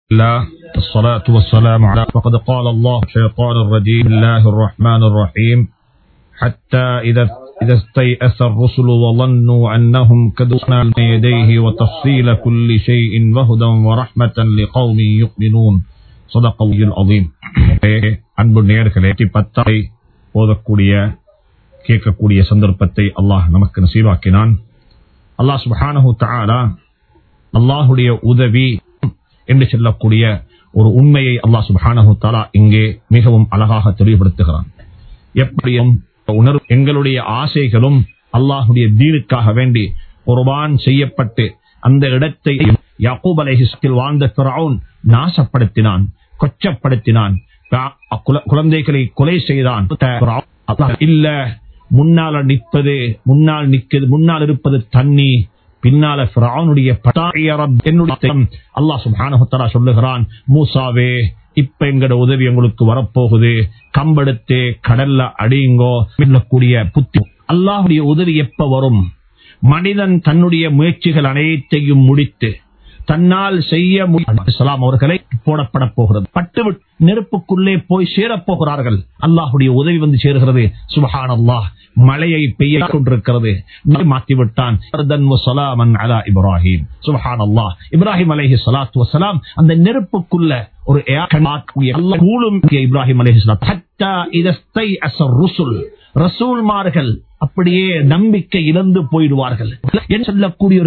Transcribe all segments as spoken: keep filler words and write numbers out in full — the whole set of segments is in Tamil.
الله الصلاة والسلام على فقد قال الله الشيطان الرجيم الله الرحمن الرحيم حتى إذا إذا استيأس الرسل وظنوا أنهم كدوا بين يديه وتفصيل كل شيء وهدى ورحمة لقوم يؤمنون صدق الله العظيم. அன்பு நேயர்களே, பத்தை ஓதக்கூடிய கேட்கக்கூடிய சந்தர்ப்பத்தை அல்லாஹ் நமக்கு நசீபாக்கினான். அல்லாஹ் சுப்ஹானஹு தஆலா அல்லாஹ்வுடைய உதவி என்று சொல்லக்கூடிய ஒரு உண்மையை அல்லாஹ் சுப்ஹானஹு தஆலா இங்கே மிகவும் அழகாக தெளிவுபடுத்துகிறான். எப்படியும் உணர்வு எங்களுடைய ஆசைகளும் அல்லாஹ்வுடைய தீனுக்காக வேண்டி குர்பான் செய்யப்பட்டு அந்த இடத்தை யாக்கூப் அலைஹிஸ்ஸலாம் வாழ்ந்த ஃபிரௌன் நாசப்படுத்தினான், கொச்சப்படுத்தினான், குழந்தைகளை கொலை செய்தான். இல்ல, முன்னால நிற்பது முன்னால் நிற்கிறது முன்னால் இருப்பது தண்ணி, பின்னால ஃபிரௌனுடைய அல்லாஹ் சுப்ஹானஹு வ தஆலா சொல்லுகிறான், மூசாவே இப்ப எங்கட உதவி உங்களுக்கு வரப்போகுது, கம்பெடுத்து கடல்ல அடியுங்கோ. கூடிய புத்தி அல்லாஹ்வுடைய உதவி எப்ப வரும்? மனிதன் தன்னுடைய முயற்சிகள் அனைத்தையும் முடித்து தன்னால் செய்ய முடியும் அவர்களை போடப்பட போகிறது. பட்டு நெருப்புக்குள்ளே போய் சேரப்போகிறார்கள். அல்லாஹ்வுடைய உதவி வந்து சேருகிறது. சுப்ஹானல்லாஹ், மழையை பெய்ய கொண்டிருக்கிறது. மாற்றிவிட்டான். இப்ராஹிம் சுப்ஹானல்லாஹ், இப்ராஹிம் அலைஹிஸ்ஸலாத்து வஸ்ஸலாம் அந்த நெருப்புக்குள்ள ஒரு இப்ராஹிம் அலைஹிஸ்ஸலாம் ரசூல்மார்கள் அப்படியே நம்பிக்கை இழந்து போயிடுவார்கள் என்று சொல்லக்கூடிய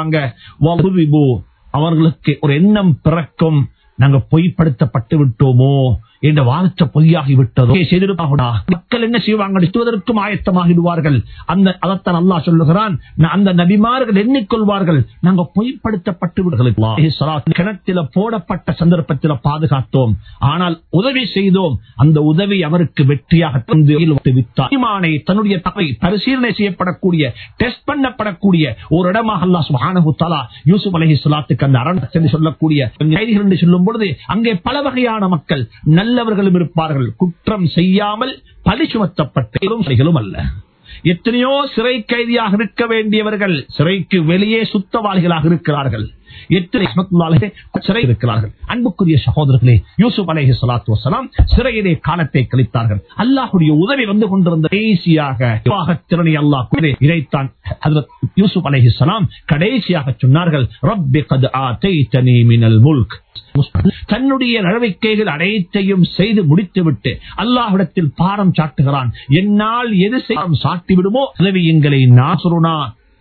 அவர்களுக்கு ஒரு எண்ணம் பிறக்கும், நாங்க பொய்ப்படுத்தப்பட்டு விட்டோமோ என்ற வார்த்தை பொய்யாகி விட்டதோ மக்கள் என்ன செய்வாங்க, நிறுத்துவதற்கும் ஆயத்தமாகிடுவார்கள். அந்த அதைத்தான் அல்லாஹ் சொல்லுகிறான், அந்த நபிமார்கள் எண்ணிக்கொள்வார்கள் நாங்க பொய்ப்படுத்தப்பட்டு விடுகிறோம். கிணத்தில போடப்பட்ட சந்தர்ப்பத்தில் பாதுகாத்தோம், ஆனால் உதவி செய்தோம். அந்த உதவி அவருக்கு வெற்றியாக தன்னுடைய தகவை பரிசீலனை செய்யப்படக்கூடிய டெஸ்ட் பண்ணப்படக்கூடிய ஒரு இடமாக அல்லாஹ் சுப்ஹானஹு வ தஆலா யூசுப் அலைஹிஸ்ஸலாத்துக்கு அந்த அரண் என்று சொல்லக்கூடிய கைதிகள் என்று சொல்லும் பொழுது அங்கே பல வகையான மக்கள் நல்லவர்களும் இருப்பார்கள், குற்றம் செய்யாமல் பழி சுமத்தப்பட்டவர்களும் அல்ல. எத்தனையோ சிறை கைதியாக இருக்க வேண்டியவர்கள் சிறைக்கு வெளியே சுத்தவாளிகளாக இருக்கிறார்கள். சிறை இருக்கிறார்கள். அன்புக்குரிய சகோதரர்களே, யூசுப் அலைஹிஸ்ஸலாத்து வஸ்ஸலாம் சிறையிலே காலத்தை கழித்தார்கள். அல்லாஹ்வுடைய உதவி வந்து கொண்டிருந்த கடைசியாக திறனை அல்லாஹ் இறைத்தான். ஹஜ்ரத் யூசுப் அலைஹிஸ்ஸலாம் கடைசியாக சொன்னார்கள், ரப்பி கத் ஆதைதனி மினல் முல்க். தன்னுடைய நடவடிக்கைகள் அனைத்தையும் செய்து முடித்துவிட்டு அல்லாஹ்விடத்தில் பாரம் சாட்டுகிறான். என்னால் எது செய்ய சாட்டி விடுமோ உதவி எங்களை நாசுருனா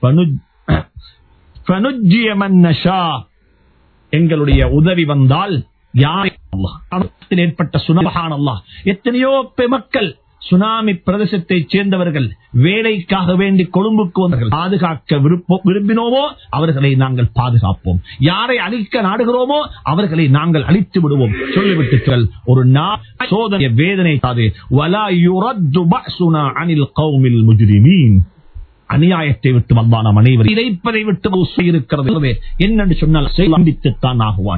எங்களுடைய உதவி வந்தால் யாரை ஏற்பட்ட சுனபஹானல்லாஹ், எத்தனையோ மக்கள் சுனாமி பிரதேசத்தை சேர்ந்தவர்கள் வேலைக்காக வேண்டி கொழும்புக்கு வந்தார்கள். பாதுகாக்க விரும்பினோமோ அவர்களை நாங்கள் பாதுகாப்போம், யாரை அழிக்க நாடுகிறோமோ அவர்களை நாங்கள் அழித்து விடுவோம் சொல்லிவிட்டு ஒரு சோதனை வேதனை வலா யுரத்து பஅசுனா அனில் கௌமில் முஜ்ரிமீன். அநியாயத்தை விட்டு அல்லாஹ் நாம் அனைவரும் இறைப்பதை விட்டு இருக்கிறது என்னென்று சொன்னால் சந்தித்துத்தான் ஆகுவான்.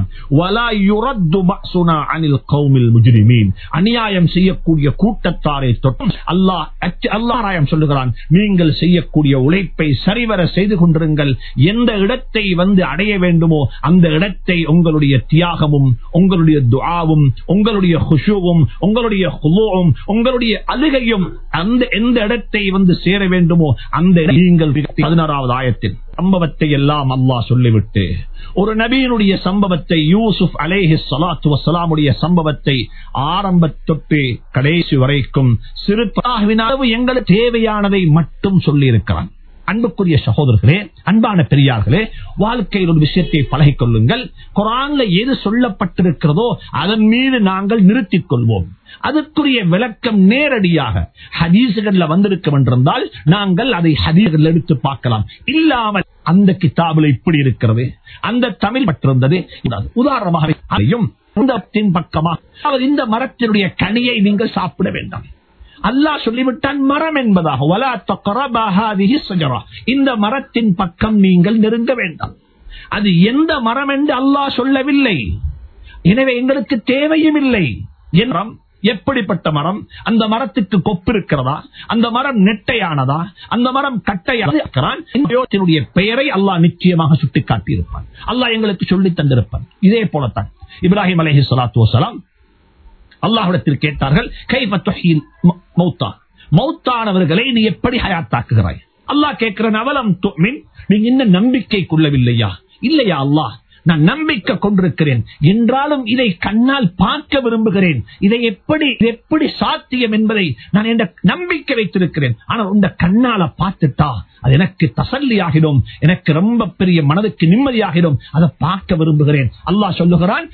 அநியாயம் செய்யக்கூடிய கூட்டத்தாரை தொட்டும் அல்லாஹ் அல்லாஹ் சொல்லுகிறான், நீங்கள் செய்யக்கூடிய உழைப்பை சரிவர செய்து கொண்டிருங்கள். எந்த இடத்தை வந்து அடைய வேண்டுமோ அந்த இடத்தை உங்களுடைய தியாகமும் உங்களுடைய துஆவும் உங்களுடைய குஷூவும் உங்களுடைய குலூவும் உங்களுடைய அழுகையும் அந்த எந்த இடத்தை வந்து சேர வேண்டுமோ அந்த நீங்கள் பதினாறாவது ஆயத்தில் சம்பவத்தை எல்லாம் அல்லாஹ் சொல்லிவிட்டு ஒரு நபியினுடைய சம்பவத்தை, யூசுப் அலைஹிஸ்ஸலாத்து வஸ்ஸலாமுடைய சம்பவத்தை ஆரம்ப தொட்டு கடைசி வரைக்கும் சிறு எங்களுக்கு தேவையானதை மட்டும் சொல்லி இருக்கிறான். அன்புக்குரிய சகோதரர்களே, அன்பான பெரியார்களே, வாழ்க்கையில் ஒரு விஷயத்தை பழகிக் கொள்ளுங்கள். குர்ஆன்ல எது சொல்லப்பட்டிருக்கிறதோ அதன் மீது நாங்கள் நிறுத்திக் கொள்வோம். அதற்குரிய விளக்கம் நேரடியாக ஹதீஸ்கள்ல வந்திருக்கும் என்றால் நாங்கள் அதை ஹதீஸ்கள் எடுத்து பார்க்கலாம். இல்லாமல் அந்த கிதாபில் இப்படி இருக்கிறது, அந்த தமிழ் பட்டிருந்தது. உதாரணமாக பக்கமாக இந்த மரத்தினுடைய கனியை நீங்கள் சாப்பிட வேண்டாம், அல்லாஹ் சொல்லிவிட்டான் மரம் என்பதாக. வலா தக்ரபா ஹாதிஹி ஷஜரா, இந்த மரத்தின் பக்கம் நீங்கள் நெருங்க வேண்டாம். அது எந்த மரம் என்று அல்லாஹ் சொல்லவில்லை, எனவே எங்களுக்கு தேவையும் இல்லை. எப்படிப்பட்ட மரம்? அந்த மரத்துக்கு கொப்பு இருக்கிறதா? அந்த மரம் நெட்டையானதா? அந்த மரம் கட்டையானுடைய பெயரை அல்லாஹ் நிச்சயமாக சுட்டிக்காட்டி இருப்பான். அல்லாஹ் எங்களுக்கு சொல்லி தந்திருப்பான். இதே போலத்தான் இப்ராஹிம் அலைஹிஸ்ஸலாத்து வஸ்ஸலாம் அல்லாஹ்விடத்தில் கேட்டார்கள், கைஃப துஹ்யில் மௌத்தா, மௌத்தானவர்களை நீ எப்படி ஹயாத்தாக்குகிறாய்? அல்லாஹ் கேட்கிறேன், அவலம் துமின், நீங்க இன்னும் நம்பிக்கை கொள்ளவில்லையா? இல்லையா அல்லாஹ், நான் நம்பிக்கை கொண்டிருக்கிறேன், என்றாலும் இதை கண்ணால் பார்க்க விரும்புகிறேன். இதை எப்படி எப்படி சாத்தியம் என்பதை நான் என்ற நம்பிக்கை வைத்திருக்கிறேன். ஆனால் உங்க கண்ணால பார்த்துட்டா அது எனக்கு தசல்லி ஆகிடும், எனக்கு ரொம்ப பெரிய மனதுக்கு நிம்மதியாகிடும். அதை பார்க்க விரும்புகிறேன். அல்லாஹ் சொல்லுகிறான்,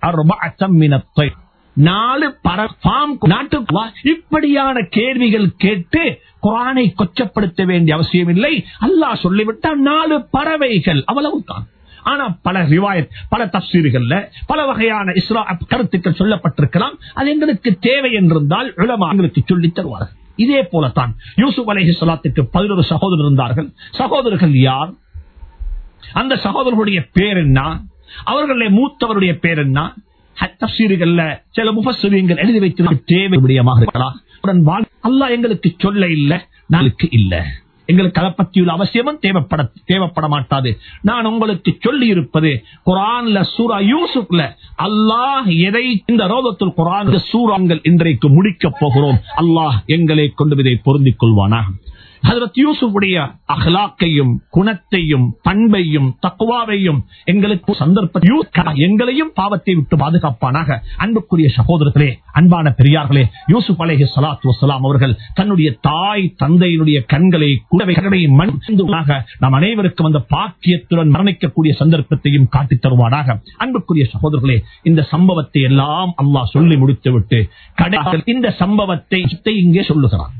நாலு நாட்டுக்கு இப்படியான கேள்விகள் கேட்டு குர்ஆனை கொச்சப்படுத்த வேண்டிய அவசியம் இல்லை. அல்லாஹ் சொல்லிவிட்டால் நாலு பறவைகள், அவ்வளவுதான். ஆனா பல ரிவாயத், பல தஃசீர்கள்ல பல வகையான இஸ்ரா கருத்துக்கள் சொல்லப்பட்டிருக்கலாம். அது எங்களுக்கு தேவை என்றிருந்தால் உலமா எங்களுக்கு சொல்லித் தருவார்கள். இதே போலத்தான் யூசுப் அலைஹிஸ்ஸலாத்துக்கு பதினொரு சகோதரர் இருந்தார்கள். சகோதரர்கள் யார்? அந்த சகோதரர்களுடைய பேர் என்ன? அவர்களுடைய மூத்தவருடைய பேர் என்ன? தஃசீர்கள்ல சில முஃபஸ்ஸிரீன்கள் எழுதி வைத்து தேவை விடயமாக இருக்கலாம். அல்லாஹ் எங்களுக்கு சொல்ல இல்ல, நாளுக்கு இல்ல, எங்களுக்கு அதை பற்றியுள்ள அவசியமும் தேவைப்பட தேவைப்பட மாட்டாது. நான் உங்களுக்கு சொல்லி இருப்பது குர்ஆன்ல சூரா யூசுப்ல அல்லாஹ் எதை இந்த ரோதத்துல் குர்ஆன் சூராங்கள் இன்றைக்கு முடிக்க போகிறோம். அல்லாஹ் எங்களை கொண்டு இதை பொருந்திக் கொள்வானா. ஹஜ்ரத் யூசுஃபுடைய அஹ்லாக்கையும் குணத்தையும் பண்பையும் தக்வாவையும் எங்களுக்கு சந்தர்ப்ப எங்களையும் பாவத்தை விட்டு பாதுகாப்பானாக. அன்புக்குரிய சகோதரர்களே, அன்பான பெரியார்களே, யூசுப் அலைஹிஸ்ஸலாத்து வஸ்ஸலாம் அவர்கள் தன்னுடைய தாய் தந்தையினுடைய கண்களை குடவை மண்ணுமாக நாம் அனைவருக்கும் அந்த பாக்கியத்துடன் மரணிக்கக்கூடிய சந்தர்ப்பத்தையும் காட்டித் தருவானாக. அன்புக்குரிய சகோதரர்களே, இந்த சம்பவத்தை எல்லாம் அல்லாஹ் சொல்லி முடித்துவிட்டு கடைசியில் இந்த சம்பவத்தை இங்கே சொல்லுகிறான்.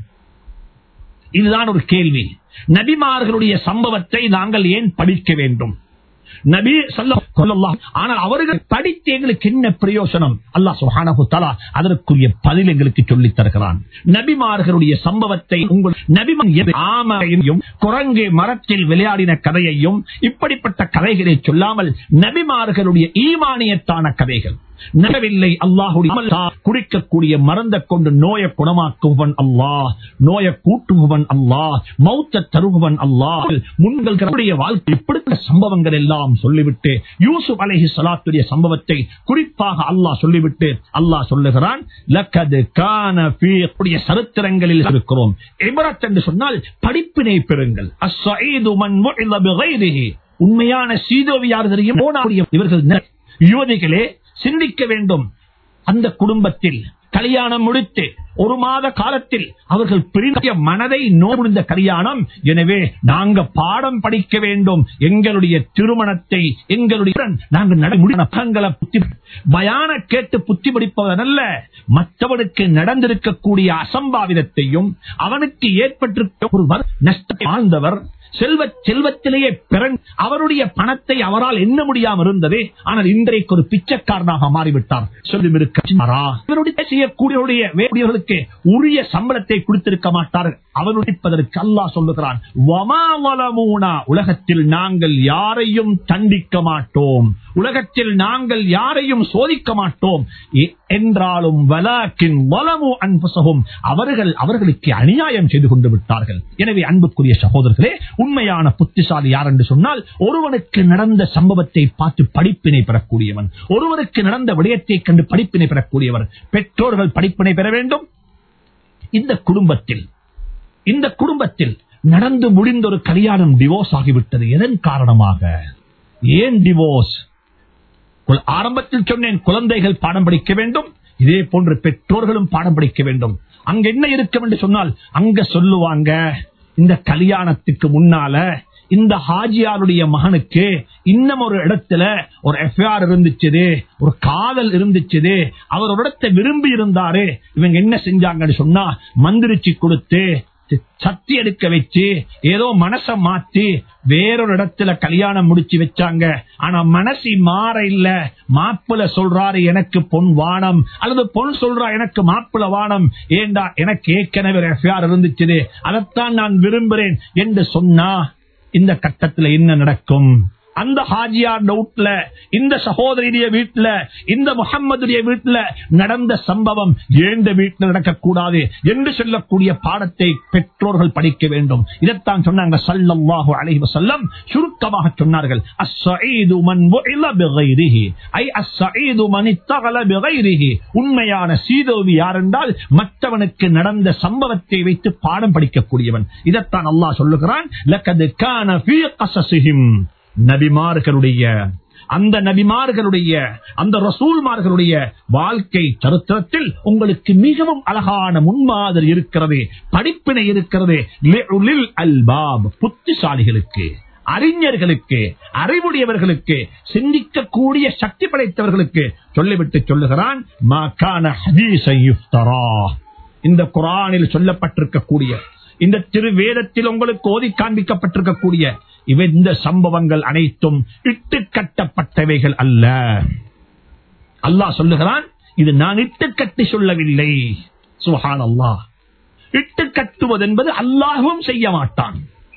இதுதான் ஒரு கேள்வி. நபிமார்களுடைய சம்பவத்தை நாங்கள் ஏன் படிக்க வேண்டும்? நபி ஸல்லல்லாஹு, ஆனால் அவர்கள் படித்து எங்களுக்கு என்ன பிரயோசனம்? அல்லாஹ் சுப்ஹானஹு தஆலா அதற்குரிய பதில் எங்களுக்கு சொல்லித் தருகிறான். நபிமார்களுடைய சம்பவத்தை உங்கள் நபிமன் ஆமையும் குரங்கு மரத்தில் விளையாடின கதையையும் இப்படிப்பட்ட கதைகளை சொல்லாமல் நபிமார்களுடைய ஈமானியத்தான கதைகள் நபவில்லை. அல்லாஹுடைய குடிக்கக்கூடிய மருந்த கொண்டு நோயை குணமாக்குவன் அல்லாஹ், நோயை கூட்டுபவன் அல்லாஹ், மௌத்த தருபவன் அல்லாஹ். முன்களுடைய வாழ்க்கை இப்படிப்பட்ட சம்பவங்கள் எல்லாம் சொல்லிவிட்டு யூசுப் அலைஹிஸ்ஸலாத்துடைய சம்பவத்தை குறிப்பாக அல்லாஹ் சொல்லிவிட்டு அல்லாஹ் சொல்லுகிறான், லக்கது கான ஃபீ சரித்திரங்களில் இருக்கிறோம். இப்ரத் என்று சொன்னால் படிப்பினை பெறுங்கள். அஸ்ஸஈது மன் முஇல பிகைரிஹி, உண்மையான சீதோவி யார் தெரியும்? இவர்கள் யுவதிகளே சிந்திக்க வேண்டும். அந்த குடும்பத்தில் கல்யாணம் முடித்து ஒரு மாத காலத்தில் அவர்கள் பிரிந்த மனதை நோய்ந்த கல்யாணம். எனவே நாங்க பாடம் படிக்க வேண்டும். எங்களுடைய திருமணத்தை எங்களுடைய நாங்கள் நடைமுறை புத்தி பயான கேட்டு புத்தி படிப்பதல்ல, மற்றவனுக்கு நடந்திருக்கக்கூடிய அசம்பாவிதத்தையும் அவனுக்கு ஏற்பட்டிருக்க ஒரு நஷ்டத்தை வாழ்ந்தவர் செல்வ செல்வத்திலேயே பிறன் அவருடைய பணத்தை அவரால் எண்ண முடியாமல் இருந்தது. ஆனால் இன்றைக்கு ஒரு பிச்சைக்காரனாக மாறிவிட்டார். சொல்லும் இருக்க செய்யக்கூடியவர்களுக்கு உரிய சம்பளத்தை கொடுத்திருக்க மாட்டார்கள். அவனுடைப்பதற்கு அல்லாஹ் சொல்லுகிறான், உலகத்தில் நாங்கள் யாரையும் தண்டிக்க மாட்டோம், உலகத்தில் நாங்கள் யாரையும் சோதிக்க மாட்டோம் என்றாலும் அவர்கள் அவர்களுக்கு அநியாயம் செய்து கொண்டு விட்டார்கள். எனவே அன்புக்குரிய சகோதரர்களே, உண்மையான புத்திசாலி யார் என்று சொன்னால் ஒருவனுக்கு நடந்த சம்பவத்தை பார்த்து படிப்பினை பெறக்கூடியவன், ஒருவருக்கு நடந்த விடயத்தை கண்டு படிப்பினை பெறக்கூடியவர். பெற்றோர்கள் படிப்பினை பெற வேண்டும். இந்த குடும்பத்தில் இந்த குடும்பத்தில் நடந்து முடிந்த ஒரு கல்யாணம் டிவோர்ஸ் ஆகிவிட்டது. எதன் காரணமாக? ஏன் டிவோர்ஸ்? ஆரம்பத்தில் சொன்னேன், குழந்தைகள் பாடம் படிக்க வேண்டும், இதே போன்று பெற்றோர்களும் பாடம் படிக்க வேண்டும். அங்க என்ன இருக்கும் என்று சொன்னால், அங்க சொல்லுவாங்க, இந்த கல்யாணத்துக்கு முன்னால இந்த ஹாஜியாருடைய மகனுக்கு இன்னும் ஒரு இடத்துல ஒரு எஃப்ஐஆர் இருந்துச்சு, ஒரு காதல் இருந்துச்சு, அவர் ஒரு இடத்தை விரும்பி இருந்தாரு. இவங்க என்ன செஞ்சாங்கன்னு சொன்னா, மந்திரிச்சு கொடுத்து சத்தி எடுக்க வச்சு ஏதோ மனச மாத்தி வேறொரு இடத்துல கல்யாணம் முடிச்சு வச்சாங்க. ஆனா மனசி மாற இல்ல. மாப்பிள்ள சொல்றாரு எனக்கு பொன் வானம், அல்லது பொன் சொல்றா எனக்கு மாப்பிள்ள வானம். ஏண்டா எனக்கு ஏற்கனவே எஃப்ஐஆர் இருந்துச்சு, அதைத்தான் நான் விரும்புறேன் என்று சொன்னா இந்த கட்டத்தில் என்ன நடக்கும்? அந்த ஹாஜியார் வீட்டுல, இந்த சகோதரிய வீட்டுல, இந்த முஹம்மதுடைய வீட்டுல நடந்த சம்பவம் ஏந்த வீட்டில் நடக்கக்கூடாது என்று சொல்லக்கூடிய பாடத்தை பெற்றோர்கள் படிக்க வேண்டும். இதைத்தான் சொன்னாங்க ஸல்லல்லாஹு அலைஹி வஸல்லம். சுருக்கமாக சொன்னார்கள், அஸ்ஸஈது மன் வஇல பிகைரிஹி, ஐ அஸ்ஸஈது மன் இத்தகல பிகைரிஹி. உண்மையான சீதோவி யார் என்றால் மற்றவனுக்கு நடந்த சம்பவத்தை வைத்து பாடம் படிக்கக்கூடியவன். இதைத்தான் அல்லாஹ் சொல்லுகிறான், லகத் கான ஃபீ கஸஸிஹிம். நபிமார்களுடைய அந்த நபிமார்களுடைய அந்த ரசூல்மார்களுடைய வாழ்க்கை சரித்திரத்தில் உங்களுக்கு மிகவும் அழகான முன்மாதிரி இருக்கிறது, படிப்பினை இருக்கிறது. லிஉலில் அல்பாப், புத்திசாலிகளுக்கு, அறிஞர்களுக்கு, அறிவுடையவர்களுக்கு, சிந்திக்கக்கூடிய சக்தி படைத்தவர்களுக்கு சொல்லிவிட்டு சொல்லுகிறான், மா கான ஹதீஸன் யுஃப்தரா. இந்த குர்ஆனில் சொல்லப்பட்டிருக்கக்கூடிய, இந்த திருவேதத்தில் உங்களுக்கு ஓதி காண்பிக்கப்பட்டிருக்கக்கூடிய இவை இந்த சம்பவங்கள் அனைத்தும் இட்டு கட்டப்பட்டவைகள் அல்ல. அல்லாஹ் சொல்லுகிறான், இது நான் இட்டு கட்டி சொல்லவில்லை. சுப்ஹானல்லாஹ். இட்டு கட்டுவது என்பது அல்லாஹ்வும் செய்ய மாட்டான்,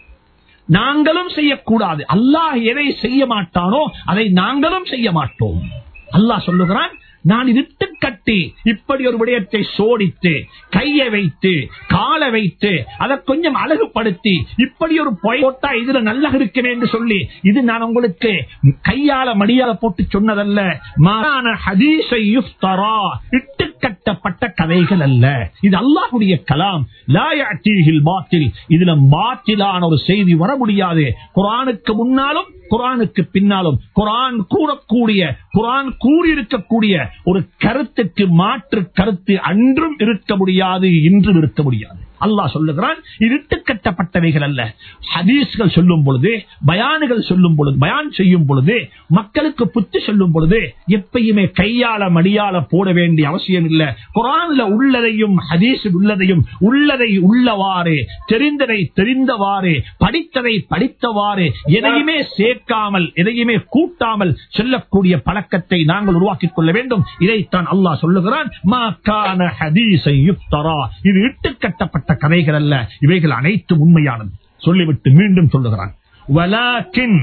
நாங்களும் செய்யக்கூடாது. அல்லாஹ் எதை செய்ய மாட்டானோ அதை நாங்களும் செய்ய மாட்டோம். அல்லாஹ் சொல்லுகிறான், நான் இட்டு கட்டி இப்படி ஒரு விடயத்தை சோடித்து கையை வைத்து காலை வைத்து அதை கொஞ்சம் அழகுபடுத்தி இப்படி ஒரு போட்டா இதுல நல்லா இருக்குமே என்று சொல்லி இது நான் உங்களுக்கு கையால மடியால போட்டு சொன்னதல்ல. மாறான ஹதீஸை யுஃப்தரா, இட்டு கட்டப்பட்ட கதைகள் அல்ல. இது அல்லாஹ்வுடைய கலாம். லா யஅதீஹில் பாத்தில், இதுல பாத்திலான ஒரு செய்தி வர முடியாது. குர்ஆனுக்கு முன்னாலும் குர்ஆனுக்கு பின்னாலும் குர்ஆன் கூறக்கூடிய, குர்ஆன் கூறியிருக்கக்கூடிய ஒரு கருத்துக்கு மாற்று கருத்து அன்றும் இருக்க முடியாது, இன்றும் இருக்க முடியாது. அல்லாஹ் சொல்லுகிறான், இருட்டு கட்டப்பட்டவைகள் அல்ல. ஹதீஸ்கள் சொல்லும் பொழுது, பயான்கள் சொல்லும் பொழுது, பயான் செய்யும் பொழுது, மக்களுக்கு புத்தி சொல்லும் பொழுது எப்பயுமே கையால மடியால போட வேண்டிய அவசியம் இல்லை. குர்ஆன்ல உள்ளதையும் ஹதீஸில் உள்ளதையும் உள்ளதை உள்ளவாறு, தெரிந்ததை தெரிந்தவாறு, படித்ததை படித்தவாறு, எதையுமே சேர்க்காமல் எதையுமே கூட்டாமல் சொல்லக்கூடிய பழக்கத்தை நாங்கள் உருவாக்கிக் கொள்ள வேண்டும். இதைத்தான் அல்லாஹ் சொல்லுகிறான், மா கான ஹதீஸன் யுஃப்தரா. இது இட்டு கட்டப்பட்ட கதைகள் அல்ல, இவைகள் அனைத்தும் உண்மையானது. சொல்லிவிட்டு மீண்டும் சொல்லுகிறான், வலாக்கின்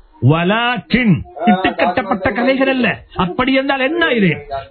வலாக்கின் இட்டு கட்டப்பட்ட கதைகள் அல்ல. அப்படி என்றால் என்ன? இது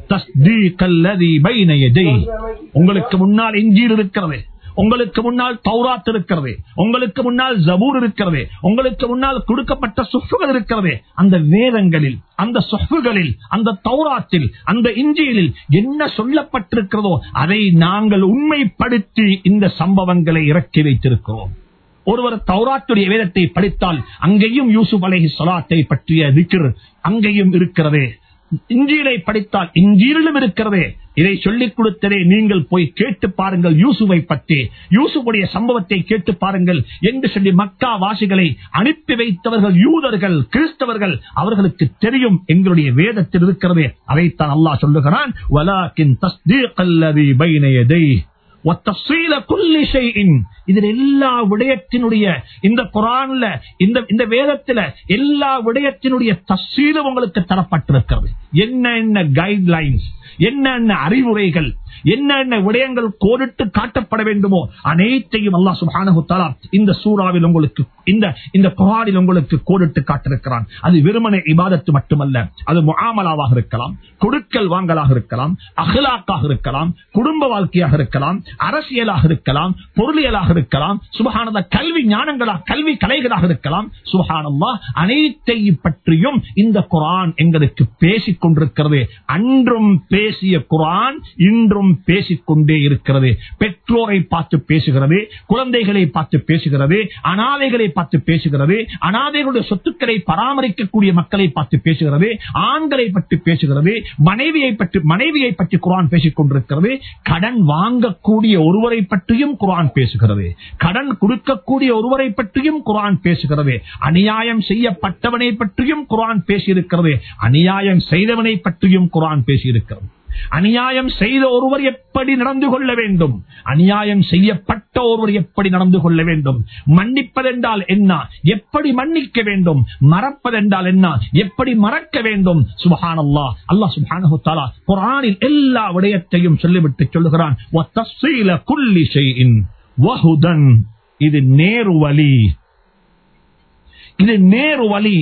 தஸ்தீகல்லதி பைன யதை. உங்களுக்கு முன்னால் இன்ஜீல் இருக்கிறது, உங்களுக்கு முன்னால் தௌராத் இருக்கிறது, உங்களுக்கு முன்னால் ஜபூர் இருக்கிறது, உங்களுக்கு முன்னால் கொடுக்கப்பட்ட சுஃபுகள் இருக்கிறது. அந்த வேதங்களில், அந்த சுஃபுகளில், அந்த தௌராத்தில், அந்த இன்ஜீலில் என்ன சொல்லப்பட்டிருக்கிறதோ அதை நாங்கள் உண்மைப்படுத்தி இந்த சம்பவங்களை இறக்கி வைத்திருக்கிறோம். ஒருவர் தௌராத்துடைய வேதத்தை படித்தால் அங்கேயும் யூசுப் அலைஹிஸ்ஸலாத்தை பற்றிய திக்ர் அங்கேயும் இருக்கிறது. இன்ஜீலை படித்தால் இன்ஜீலிலும் இருக்கிறது. இதை சொல்லிக் கொடுத்ததே நீங்கள் போய் கேட்டு பாருங்கள் யூசுவை பற்றி, யூசுஃபுடைய சம்பவத்தை கேட்டு பாருங்கள் என்று சொல்லி மக்கா வாசிகளை அனுப்பி வைத்தவர்கள் யூதர்கள், கிறிஸ்தவர்கள், அவர்களுக்கு தெரியும் எங்களுடைய வேதத்தில் இருக்கிறது. அதைத்தான் அல்லாஹ் சொல்லுகிறான், வலாக்கின் தஸ்தீகல்லதி பைன யதைஹி வத்தஃஸீல குல்லி ஷைஇன். இதில் எல்லா விடயத்தினுடைய, இந்த குர்ஆன்ல, இந்த இந்த வேதத்துல எல்லா விடயத்தினுடைய தஃஸீலும் உங்களுக்கு தரப்பட்டிருக்கிறது. என்ன என்ன கைட்லைன்ஸ், என்ன என்ன அறிவுரைகள், என்ன என்ன விடயங்கள் கோடிட்டு காட்டப்பட வேண்டுமோ அனைத்தையும் அல்லாஹ் சுப்ஹானஹு வ தஆலா இந்த சூராவில் உங்களுக்கு, இந்த இந்த குர்ஆனில் உங்களுக்கு கோடிட்டு காட்டிருக்கிறான். அது வெறுமனே இபாதத்து மட்டுமல்ல, அது முஆமலாவாக இருக்கலாம், கொடுக்கல் வாங்கலாக இருக்கலாம், அஹ்லாக்காக இருக்கலாம், குடும்ப வாழ்க்கையாக இருக்கலாம், அரசியலாக இருக்கலாம், பொருளியலாக இருக்கலாம், சுப்ஹானல்லாஹ் கல்வி ஞானங்களாக, கல்வி கலைகளாக இருக்கலாம். சுப்ஹானல்லாஹ் அனைத்தையும் பற்றியும் இந்த குர்ஆன் எங்களுக்கு பேசிக் கொண்டிருக்கிறது. அன்றும் பேசிய குர்ஆன் இன்றும் பேசிக்கொண்டே இருக்கிறது. பெற்றோரை பார்த்து பேசுகிறது, குழந்தைகளை பார்த்து பேசுகிறது, அனாதைகளை பார்த்து பேசுகிறது, அனாதைகளுடைய சொத்துக்களை பராமரிக்கக்கூடிய மக்களை பார்த்து பேசுகிறது, ஆண்களை பற்றி பேசுகிறது, மனைவியை பற்றி மனைவியை பற்றி குர்ஆன் பேசிக் கொண்டிருக்கிறது. கடன் வாங்கக்கூடிய ஒருவரை பற்றியும் குர்ஆன் பேசுகிறது, கடன் கொடுக்கக்கூடிய ஒருவரை பற்றியும் குர்ஆன் பேசுகிறது, அநியாயம் செய்யப்பட்டவனை பற்றியும் குர்ஆன் பேசியிருக்கிறது, அநியாயம் செய்தவனை பற்றியும் குர்ஆன் பேசியிருக்கிறது. அநியாயம் செய்த ஒருவர் எப்படி நடந்து கொள்ள வேண்டும், அநியாயம் செய்யப்பட்ட ஒருவர் எப்படி நடந்து கொள்ள வேண்டும், மன்னிப்பதென்றால் என்ன, எப்படி மன்னிக்க வேண்டும், மறப்பதென்றால் என்ன, எப்படி மறக்க வேண்டும். சுப்ஹானல்லாஹ், அல்லாஹ் சுப்ஹானஹு வ தஆலா குர்ஆனில் எல்லா விடயத்தையும் சொல்லிவிட்டு சொல்லுகிறான், வத்தஃஸீல குல்லி ஷைஇன் வஹுதன். இது நேரு வழி, இது நேரு வழி.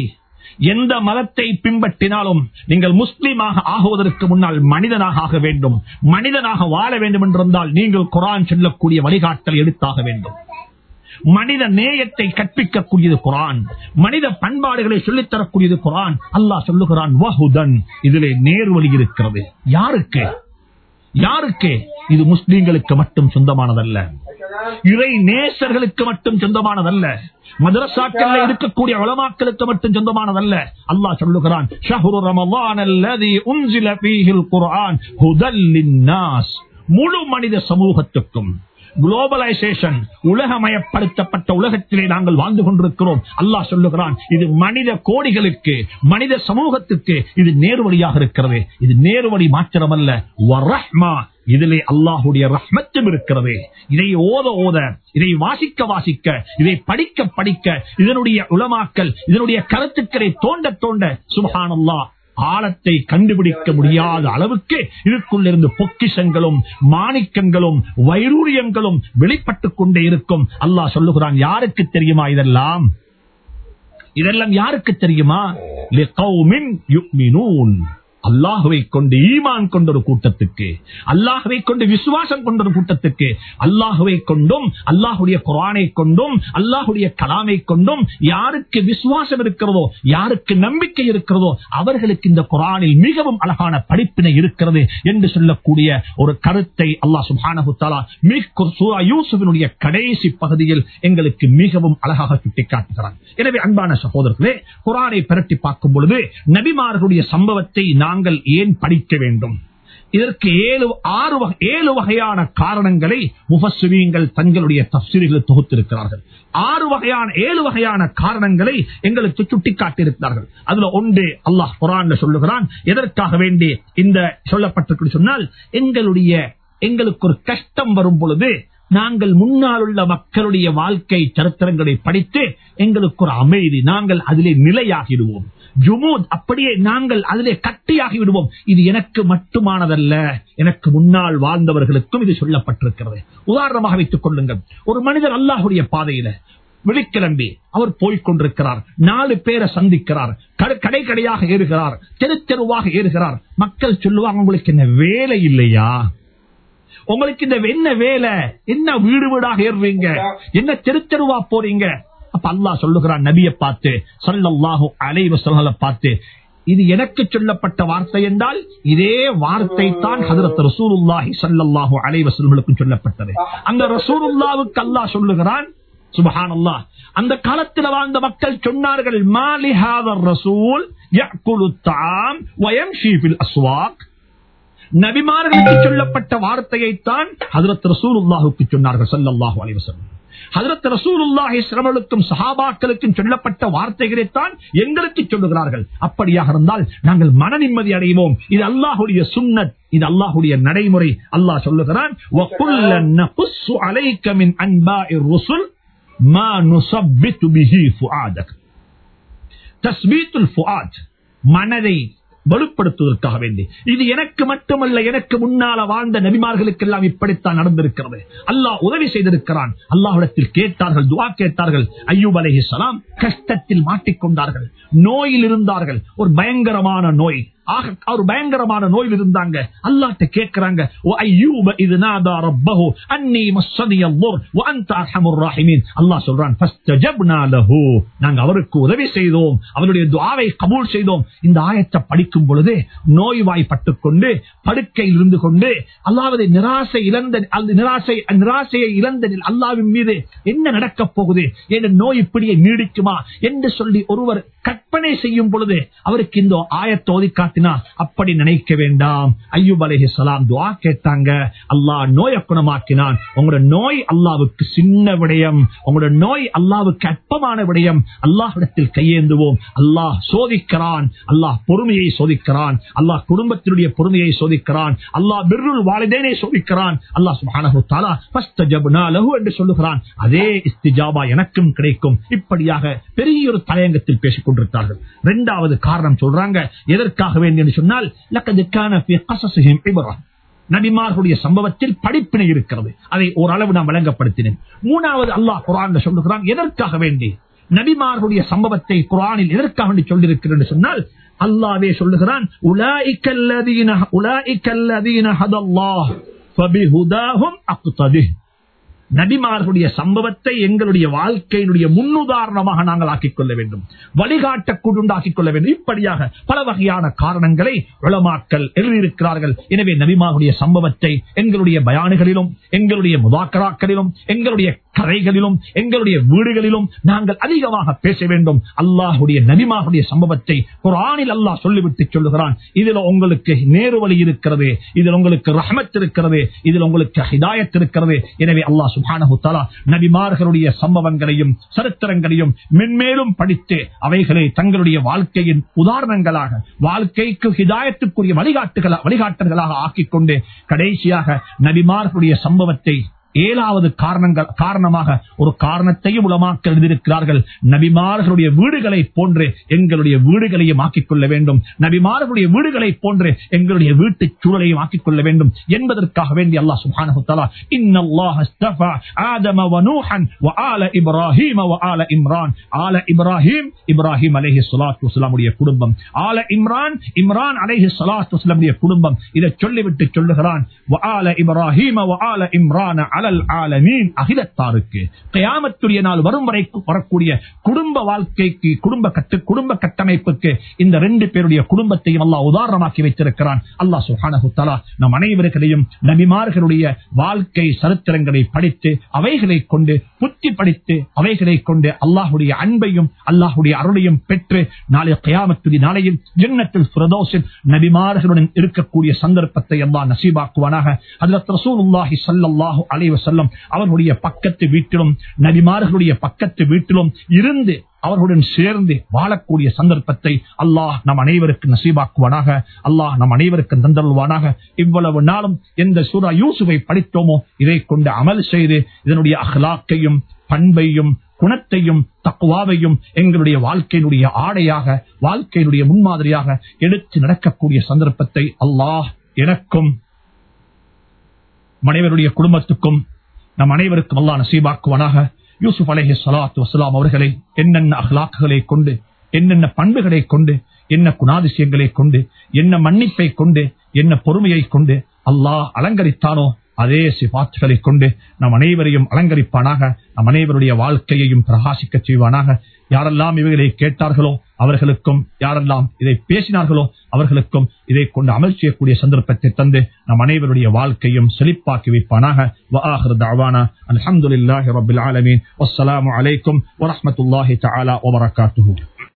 எந்த மதத்தை பின்பற்றினாலும் நீங்கள் முஸ்லீமாக ஆகுவதற்கு முன்னால் மனிதனாக ஆக வேண்டும். மனிதனாக வாழ வேண்டும் என்றிருந்தால் நீங்கள் குர்ஆன் சொல்லக்கூடிய வழிகாட்டல் எடுத்தாக வேண்டும். மனித நேயத்தை கற்பிக்கக்கூடியது குர்ஆன். மனித பண்பாடுகளை சொல்லித் தரக்கூடியது குர்ஆன். அல்லாஹ் சொல்லுகிறான் வஹுதன், இதிலே நேர்வழி இருக்கிறது. யாருக்கு? யாருக்கு? இது முஸ்லீம்களுக்கு மட்டும் சொந்தமானதல்ல, இறை நேசர்களுக்கு மட்டும் சொந்தமானதல்ல, மதரசாக்கள் இருக்கக்கூடிய உலமாக்களுக்கு மட்டும் சொந்தமானதல்ல. அல்லாஹ் சொல்லுகிறான் ஷஹ்ரு ரமலான் அல்லதி உன்ஸில ஃபீஹில் குர்ஆன் ஹுதல் லின்னாஸ், முழு மனித சமூகத்துக்கும். குளோபலைசேஷன், உலகமயப்படுத்தப்பட்ட உலகத்திலே நாங்கள் வாழ்ந்து கொண்டிருக்கிறோம். அல்லாஹ் சொல்லுகிறான் இது மனித கோடிகளுக்கு, மனித சமூகத்துக்கு இது நேர்வழியாக இருக்கிறது. இது நேர்வழி மாத்திரமல்ல, வரஹ்மா, இதிலே அல்லாஹுடைய ரஹ்மத்தும் இருக்கிறது. இதை ஓத ஓத, இதை வாசிக்க வாசிக்க, இதை படிக்க படிக்க, இதனுடைய உலமாக்கல் இதனுடைய கருத்துக்களை தோண்ட தோண்ட சுப்ஹானல்லாஹ் ஆழத்தை கண்டுபிடிக்க முடியாத அளவுக்கு இதுக்குள்ளிருந்து பொக்கிஷங்களும் மாணிக்கங்களும் வைரூரியங்களும் வெளிப்பட்டுக் கொண்டே இருக்கும். அல்லாஹ் சொல்லுகிறான் யாருக்கு தெரியுமா இதெல்லாம்? இதெல்லாம் யாருக்கு தெரியுமா? லிகௌமின் யுமினூன், அல்லாஹ்வை கொண்டு ஈமான் கொண்ட ஒரு கூட்டத்துக்கு, அல்லாஹ்வை கொண்டு விசுவாசம் கொண்ட ஒரு கூட்டத்துக்கு, அல்லாஹ்வை கொண்டும் அல்லாஹ்வுடைய குர்ஆனை கொண்டும் அல்லாஹ்வுடைய கலாமை கொண்டும் யாருக்கு விசுவாசம் இருக்கிறதோ, யாருக்கு நம்பிக்கை இருக்கிறதோ அவர்களுக்கு இந்த குர்ஆனில் மிகவும் அழகான படிப்பினை இருக்கிறது என்று சொல்லக்கூடிய ஒரு கருத்தை அல்லாஹ் சுப்ஹானஹு தஆலா மிக சூரா யூசுஃபினுடைய கடைசி பகுதியில் எங்களுக்கு மிகவும் அழகாக சுட்டிக்காட்டுகிறார். எனவே அன்பான சகோதரர்களே, குர்ஆனை பிரட்டி பார்க்கும் பொழுது நபிமார்களுடைய சம்பவத்தை நாங்கள் ஏன் படிக்க வேண்டும்? இதற்கு ஏழு ஆறு ஏழு வகையான காரணங்களை முஃபஸ்ஸிரீன்கள் தங்களுடைய தஃப்ஸீரில் தொகுத்திருக்கிறார்கள். ஆறு வகையான ஏழு வகையான காரணங்களை எங்களுக்கு சுட்டிக்காட்டியிருக்கிறார்கள். அதுல ஒன்று அல்லாஹ் குர்ஆன்ல சொல்லுகிறான், எதற்காக வேண்டி இந்த சொல்லப்பட்டிருக்கு சொன்னால், எங்களுடைய எங்களுக்கு ஒரு கஷ்டம் வரும் பொழுது நாங்கள் முன்னால் உள்ள மக்களுடைய வாழ்க்கை சரித்திரங்களை படித்து எங்களுக்கு ஒரு அமைதி, நாங்கள் அதிலே நிலையாகிடுவோம். ஜுமூத், அப்படியே நாங்கள் அதிலே கட்டியாகி விடுவோம். இது எனக்கு மட்டுமானதல்ல, எனக்கு முன்னால் வாழ்ந்தவர்களுக்கும் இது சொல்லப்பட்டிருக்கிறது. உதாரணமாக வைத்துக் கொள்ளுங்கள், ஒரு மனிதர் அல்லாஹ்வுடைய பாதையில வெளிக்கிளம்பி அவர் போய்கொண்டிருக்கிறார், நாலு பேரை சந்திக்கிறார், கடை கடையாக ஏறுகிறார், தெரு தெருவாக ஏறுகிறார். மக்கள் சொல்லுவாங்க, உங்களுக்கு என்ன வேலை இல்லையா? உங்களுக்கு இந்த என்ன வேலை? என்ன வீடு வீடாக ஏறுறீங்க? என்ன தெரு தெருவா போறீங்க? அப்ப அல்லாஹ் சொல்லுகிறான் நபியை பார்த்து, ஸல்லல்லாஹு அலைஹி வஸல்லம் பார்த்து, இது எனக்கு சொல்லப்பட்ட வார்த்தை என்றால் இதே வார்த்தை தான் ஹஜ்ரத் ரசூலுல்லாஹி ஸல்லல்லாஹு அலைஹி வஸல்லம் சொல்லப்பட்டது. அந்த ரசூலுல்லாஹ்வுக்கு அல்லாஹ் சொல்லுகிறான், சுப்ஹானல்லாஹ், அந்த காலத்தில் வாழ்ந்த மக்கள் சொன்னார்கள், மாலி ஹாதர் ரசூல் யஅகுலு த்ஆம் வ யம்ஷி ஃபில் அஸ்வாக். நபிமார்களுக்கு சொல்லப்பட்ட வார்த்தையை தான் ஹஜ்ரத் ரசூலுல்லாஹ்வுக்கு சொன்னார்கள் ஸல்லல்லாஹு அலைஹி வஸல்லம். ஹஜ்ரத் ரசூலுல்லாஹி ஸல்லல்லாஹு சஹாபாக்களுக்கும் சொல்லப்பட்ட வார்த்தைகளைத்தான் எங்களுக்கு சொல்லுகிறார்கள். அப்படியாக இருந்தால் நாங்கள் மன நிம்மதி அடைவோம். இது அல்லாஹ்வுடைய சுன்னத், இது அல்லாஹ்வுடைய நடைமுறை. அல்லாஹ் சொல்லுகிறான், வகுல்லன் நகுஸ்ஸு அலைக மின் அன்பாஇர் ருசுல் மா நுஸப்பித்து பிஹி ஃபுஆதக். தஸ்பீத்துல் ஃபுஆத், மனதை வலுப்படுத்துவதற்காக வேண்டி. இது எனக்கு மட்டுமல்ல, எனக்கு முன்னால வாழ்ந்த நபிமார்களுக்கு எல்லாம் இப்படித்தான் நடந்திருக்கிறது. அல்லாஹ் உதவி செய்திருக்கிறான். அல்லாஹ்விடத்தில் கேட்டார்கள், துஆ கேட்டார்கள். அய்யூப் அலைஹிஸ்ஸலாம் கஷ்டத்தில் மாட்டிக்கொண்டார்கள், நோயில் இருந்தார்கள், ஒரு பயங்கரமான நோய், ஒரு பயங்கரமான நோயில் இருந்தாங்க. அல்லாஹ்ட்ட கேட்கிறாங்க, ஓ அய்யூப இத் நாதா ரப்பஹு அன்னி மஸ்ஸனியல் துர் வ அன்த அர்ஹமுர் ராஹிமீன். அல்லாஹ் சொல்றான், ஃபஸ்தஜப்னா லஹு, நாங்க அவருக்கு உதவி செய்தோம், அவருடைய துஆவை கபூல் செய்தோம். இந்த ஆயத்தை படிக்கும் பொழுது நோய்வாய்ப்பட்டுக் கொண்டு படுக்கையில் இருந்து கொண்டு அல்லாஹ்வை நிராசை இழந்த நிராசை நிராசையை இழந்த அல்லாஹ்வின் மீது என்ன நடக்கப் போகுது, என் நோய் இப்படியே நீடிக்குமா என்று சொல்லி ஒருவர் கற்பனை செய்யும் பொழுது அவருக்கு இந்த ஆயத்தை ஓதி காட்டினா, அப்படி நினைக்க வேண்டாம். அய்யூப் அலைஹிஸ்ஸலாம் துஆ கேட்டாங்க, அல்லாஹ் நோயை குணமாக்கினான். உங்களோட நோய் அல்லாஹ்வுக்கு சின்ன விடயம், உங்களோட நோய் அல்லாஹ்வுக்கு அற்பமான விடயம். அல்லாஹ்விடத்தில் கையேந்துவோம். அல்லாஹ் சோதிக்கிறான், அல்லாஹ் பொறுமையை சோதிக்கிறான், அல்லாஹ் குடும்பத்தினுடைய பொறுமையை சோதிக்கிறான், அல்லாஹ் பிர்ருல் வாலிதைனை சோதிக்கிறான். அல்லாஹ் சுப்ஹானஹு தஆலா ஃபஸ்தஜப்னா லஹு என்று சொல்லுகிறான். அதே இஸ்திஜாபா எனக்கும் கிடைக்கும். இப்படியாக பெரிய ஒரு தலையங்கத்தில் பேசிக் கொண்டிருக்கிறார்கள். இரண்டாவது காரணம் சொல்றாங்க, எதற்காக வேண்டி என்று சொன்னால், லக்கத் கான ஃபீ கஸஸிஹிம் இப்ரா, நபிமார்களுடைய சம்பவத்தில் படிப்பினை இருக்கிறது. அதை ஓரளவு நான் வழங்கப்படுத்தினேன். மூணாவது அல்லாஹ் குர்ஆன்ல சொல்லுகிறான், எதற்காக வேண்டி நபிமார்களுடைய சம்பவத்தை குர்ஆனில் எதற்காக சொல்லியிருக்கிறேன் சொன்னால், அல்லாஹ்வே சொல்லுகிறான், உலாயிகல்லதீன உலாயிகல்லதீன ஹதல்லாஹ் ஃபபிஹுதாஹும் அக்ததி. நபிமார்களுடைய சம்பவத்தை எங்களுடைய வாழ்க்கையினுடைய முன்னுதாரணமாக நாங்கள் ஆக்கிக் கொள்ள வேண்டும், வழிகாட்டக்கூடாக்கிக் கொள்ள வேண்டும். இப்படியாக பல வகையான காரணங்களை உலமாக்கள் எழுதியிருக்கிறார்கள். எனவே நபிமார்களுடைய சம்பவத்தை எங்களுடைய பயானுகளிலும், எங்களுடைய முதாக்கராக்களிலும், எங்களுடைய கரைகளிலும், எங்களுடைய வீடுகளிலும் நாங்கள் அதிகமாக பேச வேண்டும். அல்லாஹுடைய நபிமார்களுடைய சம்பவத்தை குர்ஆனில் அல்லாஹ் சொல்லிவிட்டு சொல்லுகிறான், இதில் உங்களுக்கு நேரு வழி இருக்கிறது, இதில் உங்களுக்கு ரஹ்மத் இருக்கிறது, இதில் உங்களுக்கு ஹிதாயத் இருக்கிறது. எனவே அல்லாஹ் சுப்ஹானஹு தஆலா நபிமார்களுடைய சம்பவங்களையும் சரித்திரங்களையும் மென்மேலும் படித்து அவைகளை தங்களுடைய வாழ்க்கையின் உதாரணங்களாக, வாழ்க்கைக்கு ஹிதாயத்துக்குரிய வழிகாட்டுகள வழிகாட்டல்களாக ஆக்கிக் கொண்டு கடைசியாக நபிமார்களுடைய சம்பவத்தை ஏழாவது காரணங்கள் காரணமாக ஒரு காரணத்தையும் உலமாக்கள் எழுதியிருக்கிறார்கள். நபிமார்களுடைய வீடுகளை போன்று எங்களுடைய வீடுகளையும் ஆக்கிக் கொள்ள வேண்டும், நபிமார்களுடைய வீடுகளை போன்று எங்களுடைய வீட்டு சூழலையும் ஆக்கிக் கொள்ள வேண்டும் என்பதற்காக வேண்டி அல்லாஹ் சுப்ஹானஹு தஆலா இன்னல்லாஹ் அஸ்தஃபா ஆதம வ நூஹன் வ ஆல இப்ராஹீம வ ஆல இம்ரான். ஆல இப்ராஹீம் இப்ராஹீம் அலைஹிஸ்ஸலாத்து வஸ்ஸலாமுடைய குடும்பம், ஆல இம்ரான் இம்ரான் அலைஹிஸ்ஸலாத்து வஸ்ஸலாமுடைய குடும்பம். இதை சொல்லிவிட்டு சொல்லுகிறான், வ ஆல இப்ராஹீம வ ஆல இம்ரான் அகிலத்தாருக்கு கியாமத்துடைய நாள் வரும் வரைக்கும் வரக்கூடிய குடும்ப வாழ்க்கைக்கு, குடும்ப கட்டு குடும்ப கட்டமைப்புக்கு இந்த ரெண்டு பேருடைய குடும்பத்தையும் அல்லாஹ் உதாரணமாக்கி வைத்திருக்கிறான். அல்லாஹ் சுப்ஹானஹு தஆலா நம் அனைவர்களையும் நபிமார்களுடைய வாழ்க்கை சரித்திரங்களை படித்து அவைகளை கொண்டு புத்தி படித்து அவைகளை கொண்டு அல்லாஹுடைய அன்பையும் அல்லாஹுடைய அருளையும் பெற்று நாளை கியாமத்துடைய நாளையில் ஜன்னத்துல் ஃபிர்தௌஸில் நபிமார்களுடன் இருக்கக்கூடிய சந்தர்ப்பத்தை அல்லாஹ் நசீபாக்குவானாக. ஹஜ்ரத் ரசூலுல்லாஹி ஸல்லல்லாஹு அலைஹி வஸல்லம் அவர்களுடைய பக்கத்து வீட்டிலும் நபிமார்களுடைய பக்கத்து வீட்டிலும் இருந்து அவர்களுடன் சேர்ந்து வாழக்கூடிய சந்தர்ப்பத்தை அல்லாஹ் நம் அனைவருக்கு நசீபாக்குவானாக. அல்லாஹ் நம் அனைவருக்கு தந்தருள்வானாக. இவ்வளவு நாளும் எந்த சூரா யூசுஃபை படித்தோமோ இதை கொண்டு அமல் செய்து இதனுடைய அஹ்லாக்கையும் பண்பையும் குணத்தையும் தக்வாவையும் எங்களுடைய வாழ்க்கையினுடைய ஆடையாக, வாழ்க்கையினுடைய முன்மாதிரியாக எடுத்து நடக்கக்கூடிய சந்தர்ப்பத்தை அல்லாஹ் எனக்கும் மனைவருடைய குடும்பத்துக்கும் நம் அனைவருக்கும் அல்லாஹ் நசீபாக்குவானாக. யூசுப் அலைஹிஸ்ஸலாத்து வஸ்ஸலாம் அவர்களை என்னென்ன அஹ்லாக்குகளை கொண்டு, என்னென்ன பண்புகளை கொண்டு, என்ன குணாதிசயங்களை கொண்டு, என்ன மன்னிப்பை கொண்டு, என்ன பொறுமையை கொண்டு அல்லாஹ் அலங்கரித்தானோ அதே சிபாத்துகளை கொண்டு நம் அனைவரையும் அலங்கரிப்பானாக. நம் அனைவருடைய வாழ்க்கையையும் பிரகாசிக்க செய்வானாக. யாரெல்லாம் இவைகளை கேட்டார்களோ அவர்களுக்கும், யாரெல்லாம் இதை பேசினார்களோ அவர்களுக்கும் இதை கொண்டு அமல் செய்யக்கூடிய சந்தர்ப்பத்தை தந்து நம் அனைவருடைய வாழ்க்கையும் செழிப்பாக்கி வைப்பானாக. வஆகிரு தஅவானா அல்ஹம்துலில்லாஹி ரப்பில் ஆலமீன். வஸ்ஸலாமு அலைக்கும் வரஹ்மத்துல்லாஹி தஆலா வபரகாத்துஹு.